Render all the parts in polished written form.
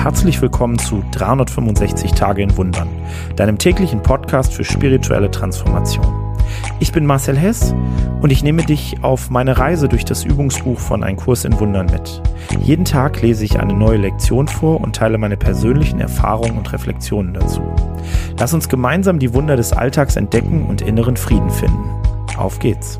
herzlich willkommen zu 365 Tage in Wundern, deinem täglichen Podcast für spirituelle Transformation. Ich bin Marcel Hess und ich nehme dich auf meine Reise durch das Übungsbuch von Ein Kurs in Wundern mit. Jeden Tag lese ich eine neue Lektion vor und teile meine persönlichen Erfahrungen und Reflexionen dazu. Lass uns gemeinsam die Wunder des Alltags entdecken und inneren Frieden finden. Auf geht's!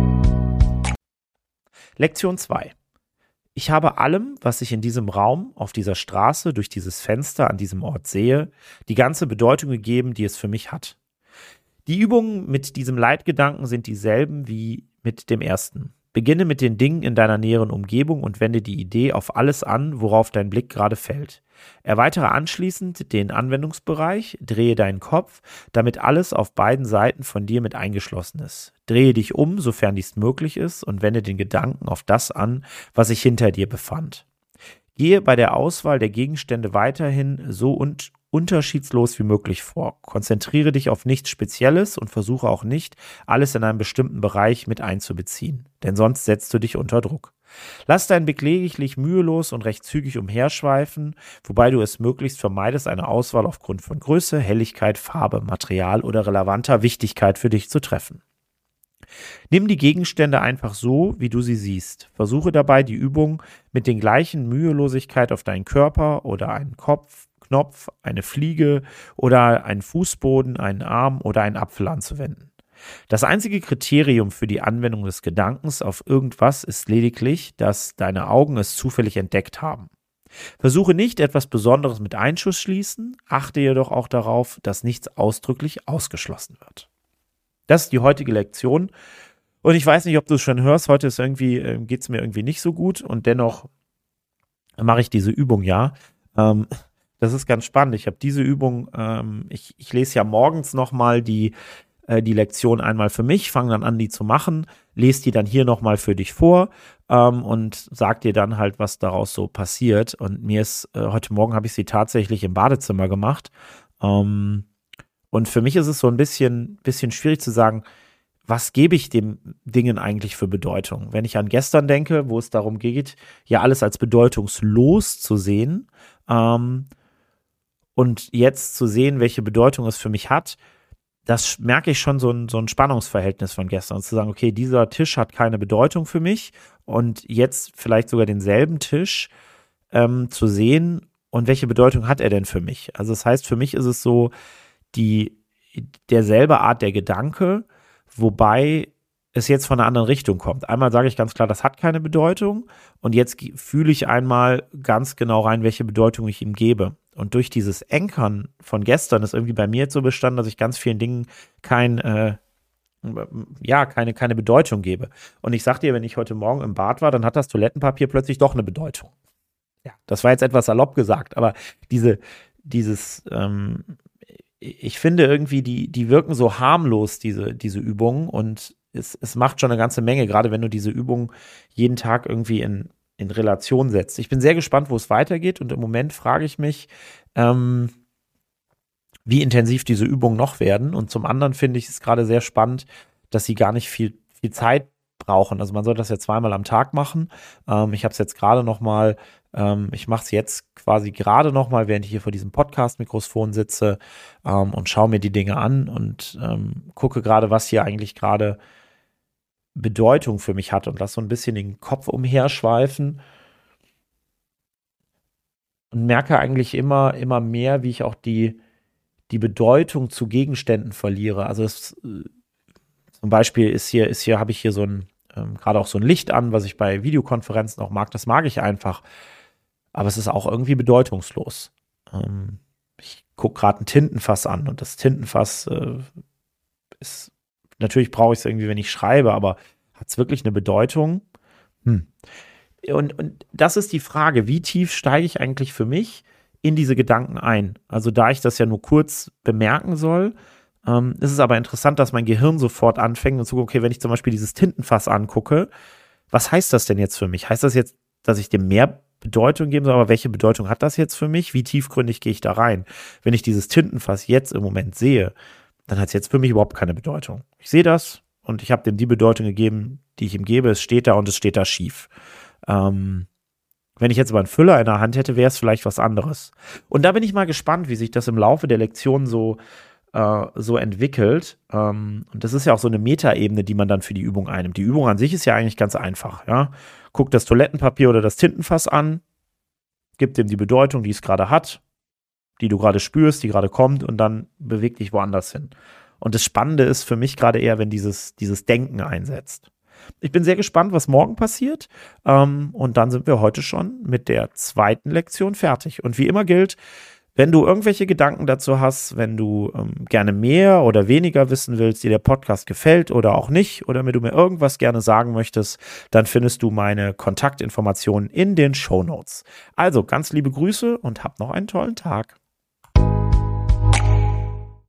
Lektion 2. Ich habe allem, was ich in diesem Raum, auf dieser Straße, durch dieses Fenster an diesem Ort sehe, die ganze Bedeutung gegeben, die es für mich hat. Die Übungen mit diesem Leitgedanken sind dieselben wie mit dem ersten. Beginne mit den Dingen in deiner näheren Umgebung und wende die Idee auf alles an, worauf dein Blick gerade fällt. Erweitere anschließend den Anwendungsbereich, drehe deinen Kopf, damit alles auf beiden Seiten von dir mit eingeschlossen ist. Drehe dich um, sofern dies möglich ist, und wende den Gedanken auf das an, was sich hinter dir befand. Gehe bei der Auswahl der Gegenstände weiterhin so unterschiedslos wie möglich vor. Konzentriere dich auf nichts Spezielles und versuche auch nicht, alles in einem bestimmten Bereich mit einzubeziehen, denn sonst setzt du dich unter Druck. Lass deinen Blick lediglich mühelos und recht zügig umherschweifen, wobei du es möglichst vermeidest, eine Auswahl aufgrund von Größe, Helligkeit, Farbe, Material oder relevanter Wichtigkeit für dich zu treffen. Nimm die Gegenstände einfach so, wie du sie siehst. Versuche dabei, die Übung mit den gleichen Mühelosigkeit auf deinen Körper oder einen Kopf, Knopf, eine Fliege oder einen Fußboden, einen Arm oder einen Apfel anzuwenden. Das einzige Kriterium für die Anwendung des Gedankens auf irgendwas ist lediglich, dass deine Augen es zufällig entdeckt haben. Versuche nicht, etwas Besonderes mit Einschlussschließen, achte jedoch auch darauf, dass nichts ausdrücklich ausgeschlossen wird. Das ist die heutige Lektion und ich weiß nicht, ob du es schon hörst, heute ist geht es mir irgendwie nicht so gut und dennoch mache ich diese Übung ja. Das ist ganz spannend. Ich habe diese Übung, ich lese ja morgens nochmal die Lektion einmal für mich, fange dann an, die zu machen, lese die dann hier nochmal für dich vor und sag dir dann halt, was daraus so passiert. Und mir ist, heute Morgen habe ich sie tatsächlich im Badezimmer gemacht. Und für mich ist es so ein bisschen schwierig zu sagen, was gebe ich dem Dingen eigentlich für Bedeutung? Wenn ich an gestern denke, wo es darum geht, ja alles als bedeutungslos zu sehen, und jetzt zu sehen, welche Bedeutung es für mich hat, das merke ich schon so ein Spannungsverhältnis von gestern. Und zu sagen, okay, dieser Tisch hat keine Bedeutung für mich und jetzt vielleicht sogar denselben Tisch zu sehen und welche Bedeutung hat er denn für mich? Also das heißt, für mich ist es so derselbe Art der Gedanke, wobei es jetzt von einer anderen Richtung kommt. Einmal sage ich ganz klar, das hat keine Bedeutung und jetzt fühle ich einmal ganz genau rein, welche Bedeutung ich ihm gebe. Und durch dieses Ankern von gestern ist irgendwie bei mir jetzt so bestanden, dass ich ganz vielen Dingen keine Bedeutung gebe. Und ich sag dir, wenn ich heute Morgen im Bad war, dann hat das Toilettenpapier plötzlich doch eine Bedeutung. Ja, das war jetzt etwas salopp gesagt, aber ich finde irgendwie, die wirken so harmlos, diese Übungen, und es macht schon eine ganze Menge, gerade wenn du diese Übungen jeden Tag irgendwie in Relation setzt. Ich bin sehr gespannt, wo es weitergeht, und im Moment frage ich mich, wie intensiv diese Übungen noch werden, und zum anderen finde ich es gerade sehr spannend, dass sie gar nicht viel Zeit brauchen. Also man soll das ja zweimal am Tag machen. Ich habe es jetzt gerade noch mal, ich mache es jetzt quasi gerade noch mal, während ich hier vor diesem Podcast-Mikrofon sitze, und schaue mir die Dinge an und gucke gerade, was hier eigentlich gerade Bedeutung für mich hat, und lass so ein bisschen den Kopf umherschweifen und merke eigentlich immer mehr, wie ich auch die Bedeutung zu Gegenständen verliere. Also zum Beispiel habe ich hier so ein gerade auch so ein Licht an, was ich bei Videokonferenzen auch mag. Das mag ich einfach, aber es ist auch irgendwie bedeutungslos. Ich gucke gerade ein Tintenfass an, und das Tintenfass ist, natürlich brauche ich es irgendwie, wenn ich schreibe, aber hat es wirklich eine Bedeutung? Und das ist die Frage, wie tief steige ich eigentlich für mich in diese Gedanken ein? Also da ich das ja nur kurz bemerken soll, ist es aber interessant, dass mein Gehirn sofort anfängt und so, okay, wenn ich zum Beispiel dieses Tintenfass angucke, was heißt das denn jetzt für mich? Heißt das jetzt, dass ich dem mehr Bedeutung geben soll, aber welche Bedeutung hat das jetzt für mich? Wie tiefgründig gehe ich da rein? Wenn ich dieses Tintenfass jetzt im Moment sehe, dann hat es jetzt für mich überhaupt keine Bedeutung. Ich sehe das und ich habe dem die Bedeutung gegeben, die ich ihm gebe. Es steht da und es steht da schief. Wenn Wenn ich jetzt aber einen Füller in der Hand hätte, wäre es vielleicht was anderes. Und da bin ich mal gespannt, wie sich das im Laufe der Lektion so entwickelt. Und das ist ja auch so eine Metaebene, die man dann für die Übung einnimmt. Die Übung an sich ist ja eigentlich ganz einfach. Ja? Guck das Toilettenpapier oder das Tintenfass an, gib dem die Bedeutung, die es gerade hat, die du gerade spürst, die gerade kommt, und dann beweg dich woanders hin. Und das Spannende ist für mich gerade eher, wenn dieses Denken einsetzt. Ich bin sehr gespannt, was morgen passiert. Und dann sind wir heute schon mit der 2. Lektion fertig. Und wie immer gilt, wenn du irgendwelche Gedanken dazu hast, wenn du gerne mehr oder weniger wissen willst, dir der Podcast gefällt oder auch nicht, oder wenn du mir irgendwas gerne sagen möchtest, dann findest du meine Kontaktinformationen in den Shownotes. Also ganz liebe Grüße und hab noch einen tollen Tag.